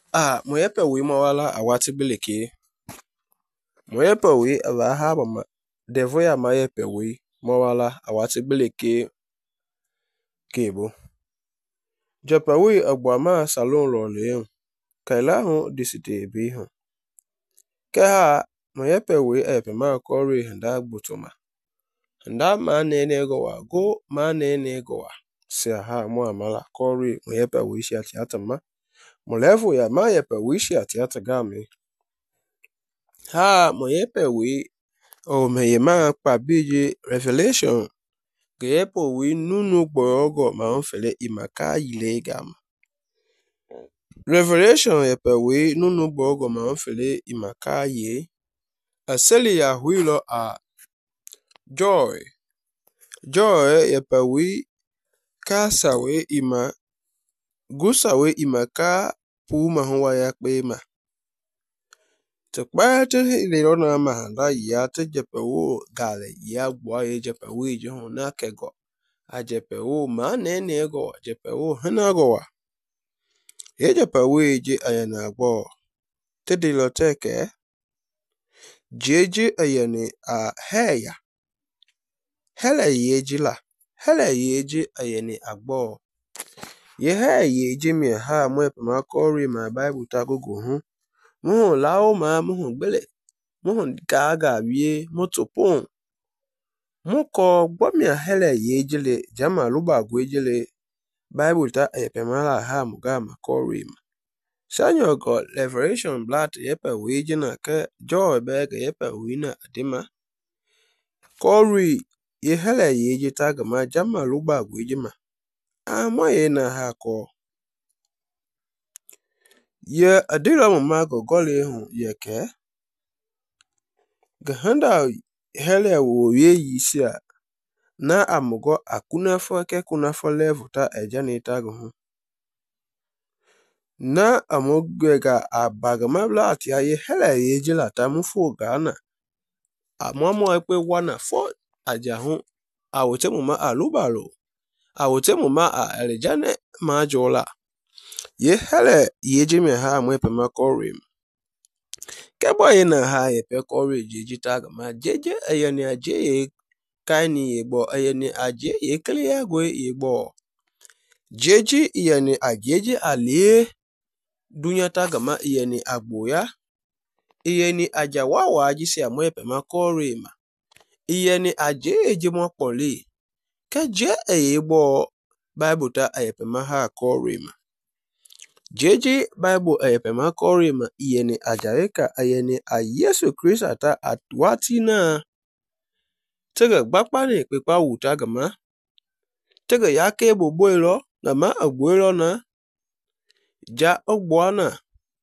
Moyepe wi mawala awati biliki. Moyepe wi ava haba ma devo ya mayepe wi mawala awati biliki kebo. Jepe wi agba ma salon lo leon. Kaila hon disite bi hon. Keha moyepe wi epe ma kori handa gbutuma. Handa ma nene gowa go ma nene gowa. Si ha mo amala kori moyepe wi shi atiatama. Molevu ya mayepe wishi atiata gami. Moyepe wi o meye ma kpabiji Revelation. Geyepo wi nunu gborogo ma onfele imaka yile gama. Revelation yepe wi nunu gborogo ma onfele imaka ye. Aseli ya huilo a joy. Joy yepe wi kasa we ima gusa we imaka puma huwa ya kpema. Tekpate hilero na mahanda ya te jepe wo gale ya gwa ye jepe wi jihon na kego. A jepe wo ma nene go jepe wo hana gowa. Ye jepe wi je ayana gwa. Tedi lo teke. Jeje ayane a heya. Hele yeji la. Hele yeji ayane agbo. Ye ye jimi ha mwepe ma kori ma Bible tagogo hun. Muhun lao ma muhun gbele. Muhun gaga biye motopon. Muko gbomia hele ye jile jama luba gwe jile Bible ta epe ma la ha muga ma kori ma. Sanyo go Revelation blat yepe wijina ke joy bege yepe wina adima. Kori ye hele ye jitaga ma jama luba gwe jima. Moye na ha ko. Ye adira mama go gole hun ye ke. Gahanda hele wo ye yisia. Na amugo akunafo ke kunafo level ta ejanita go hun. Na amugega abagamabla ati ya ye hele ye jila ta mufu gana. Amuamu ekpe wana fo aja hun. Awote muma alubalo. Awote muma alijane majola. Ye hele ye jimi ha mwepe ma kori. Kebo ye na ha yepe kori jijita gama. Jeje ayani aje ye kaini yebo. Ayani aje ye kliya gwe yebo. Jeje ayani ajeje alie dunyata gama ayani agboya. Ayani ajawawa ajisi ya mwepe ma kori ma. Ayani aje ye mwa poli. Keje ayebo Bible ta ayepe ma ha kori ma. Jeje Bible ayepe ma kori ma iyeni ajareka ayeni a Yesu Christ ata atwati na. Tege gbakpani kpekpa wuta gama. Tege yake boboilo gama agboilo na. Ja ogboana.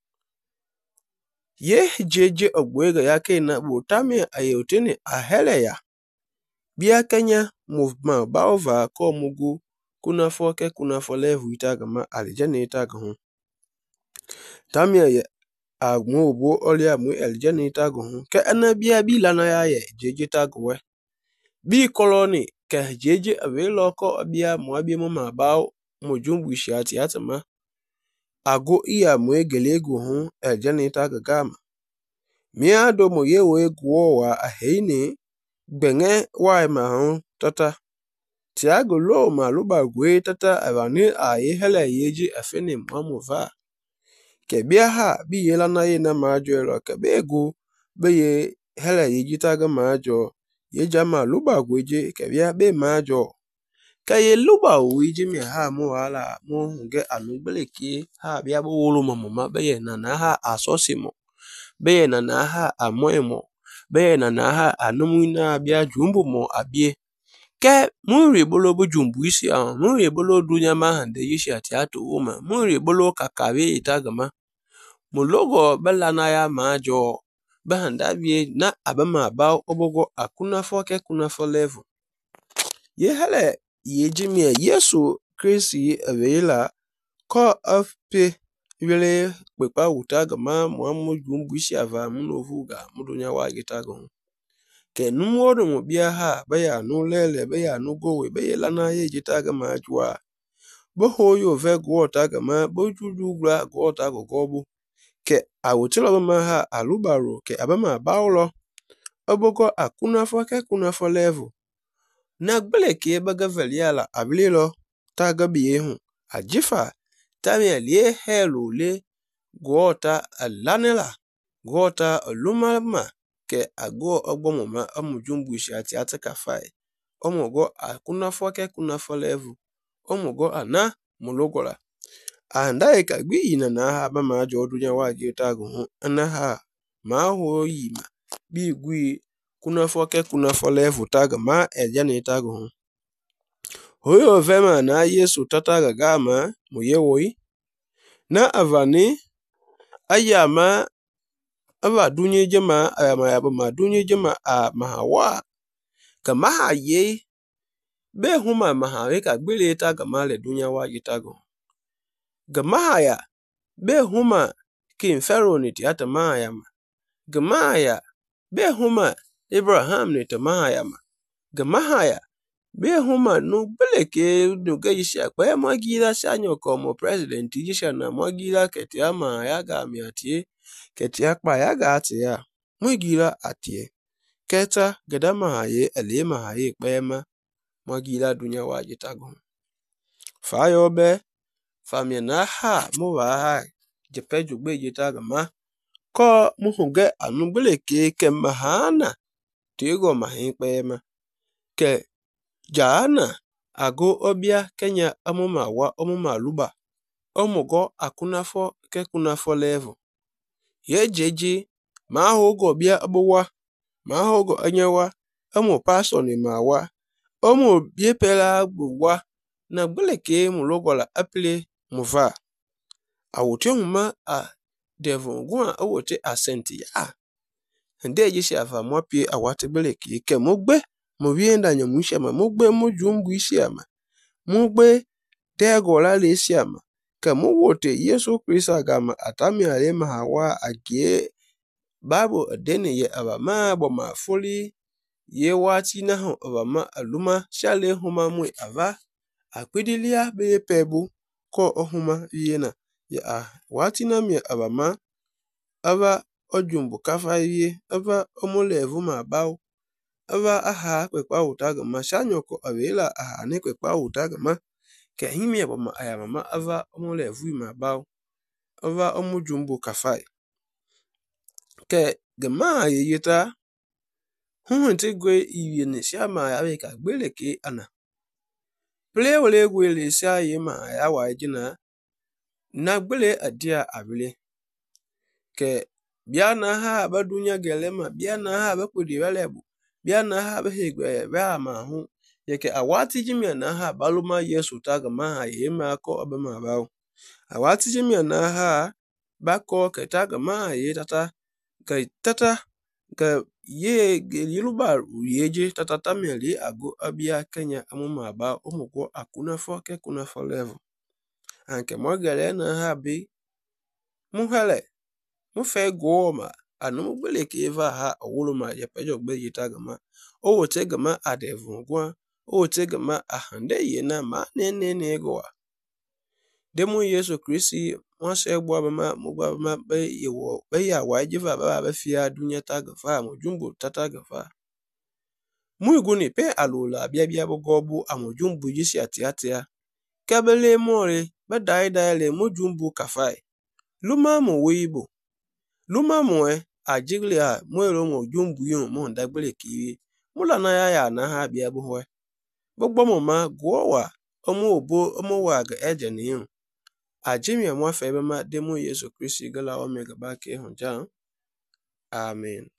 Ye jeje ogboega yake na botami ayotini ahele ya. Bia Kenya movement baova ko mugu kunafo ke kunafo levu ita gama alijane ita gahun. Tamia ye agmu obo olia mu alijane ita gahun. Ke anabia bi lana ya ye jeje tagwe. Bi koloni ke jeje ave loko abia mu abia mama bao mojumbu ishiati atama. Ago iya mu egele guhun alijane ita gagama. Mia do mo ye we guo wa aheini. Benge wa mahon tata. Tiago lo maluba gwe tata avani ye hele yeji afeni mwamuva. Kebia ha bi ye lana ye na majo elo kebe ego be ye hele yeji taga majo. Ye jama luba gweje kebia be majo. Ka ye luba uwiji mi ha muwala muhunge anugbeleki ha bia bo wolo mamama be ye nana ha asosimo. Be ye nana ha amoemo. Be na ha anumina abia jumbo mo abie. Ke muri bolo bu jumbu isi ahun. Muri bolo dunya mahande yishi atiato uma. Muri bolo kakawe itagama. Mulogo bela na ya majo. Bahanda bie na abama abao obogo akunafo ke kunafo level. Ye hele ye jimie Yesu Christi aveila ko afpe wile kpekpa utagama muamu jumbu isi ava munovuga mudunya wa gitago. Ke numodo mo bia ha baya nu lele baya nu gowe baya lana ye jitaga majwa. Bo hoyo ve gwota gama bo juju gra gwota gogobu. ke awotilo bama ha alubaro ke abama baulo obogo akunafo ke kunafo level na gbele ke baga veliala ablilo taga biyehu ajifa tami alie helu le gota alanela gota alumama ke ago ogbomoma amujumbu ishati atakafai omogo akunafo ke kunafo level omogo ana mulogola anda ka gbi ina na ha ba ma jo dunya wa ji tagu ana ha ma ho yima bi gwi kunafo ke kunafo level taga ma eja ni tagu hoyo vema na yesu tataga gama muyewoi na avani ayama ava dunye jema ayama ya ma dunye jema a mahawa kama ye be huma mahawe ka gbele taga ma le dunya wa ji tagu Gemaya be huma king pharaoh ni tiata mayama Gemaya be huma Abraham ni tamayama Gemaya be huma no beleke no gayisha kwa magila sanyo como president yisha na magila ketiama ya ga miatie ketia pa ya ga atia magila atie keta gadama haye elema haye kwema magila dunya wajitago fayo be famia na ha mo wa ha jepeju gbe yitaga ma ko muhuge anugbele ke mahana tigo mahin kwema ke jana ago obia kenya amuma luba omugo akunafo ke kunafo level ye jeje ma hogo bia abuwa ma hogo anyawa amu paso ni mawa omu biepela gbuwa na gbele ke mulogola aple muva awote huma a devon gwa awote asenti ya nde yishi ava mwapi awate gbele ke mogbe mo wienda nyamusha ma mogbe mujumbu isiama mogbe degola le isiama ka mowote yesu krista gama atami ale mahawa agie babo adene ye abama bo ma foli ye wati na ho abama aluma shale huma mwe ava akwidilia be pebu ko ohuma yena ya wati na mi abama ava ojumbu kafa ye ava omolevu ma bawo ava aha kwekwa utaga ma shanyoko avela aha ne kwekwa utaga ma ke himi abama ayamama ava omolevu ma bawo ava omujumbu kafa ke gama yeyeta hunte gwe iye ne shama ya ka gbele ke ana ple wole gwe le sha ye ma ya wa jina na gbele adia abile ke bia na ha badunya gelema bia na ha bakudi walebu bia na ha behegwe ba ma hu yeke awati jimia na ha baluma yesu taga ma ha ye ma ko abama bawo awati jimia na ha bako ke taga ma ye tata ka ye yiluba yeje tata tameli ago abia kenya amuma ba omugo akunafo ke kunafo level anke mogele na ha bi muhele mufe goma anu gbele ke eva ha owuluma ye pejo gbe yita gama o wote gama adevun gwa o wote gama ahande ye na ma ne go demu yesu kristi won se gbo ma be yewo be ya wa jiva ba be fia dunya tagafa mojumbu tatagafa muiguni pe alula bia bogobu amojumbu yisi atiatia kabele more ba dai le mojumbu kafai luma mo weibo luma mo ajigle a mwero mojumbu yo mo ndagbele kiwi mula na ya na ha bia bohwe gbogbo mo ma gwowa omo wa ga eje ni yo ajimi amwa fe be ma demu yesu kristi gala omega ba ke hunja amen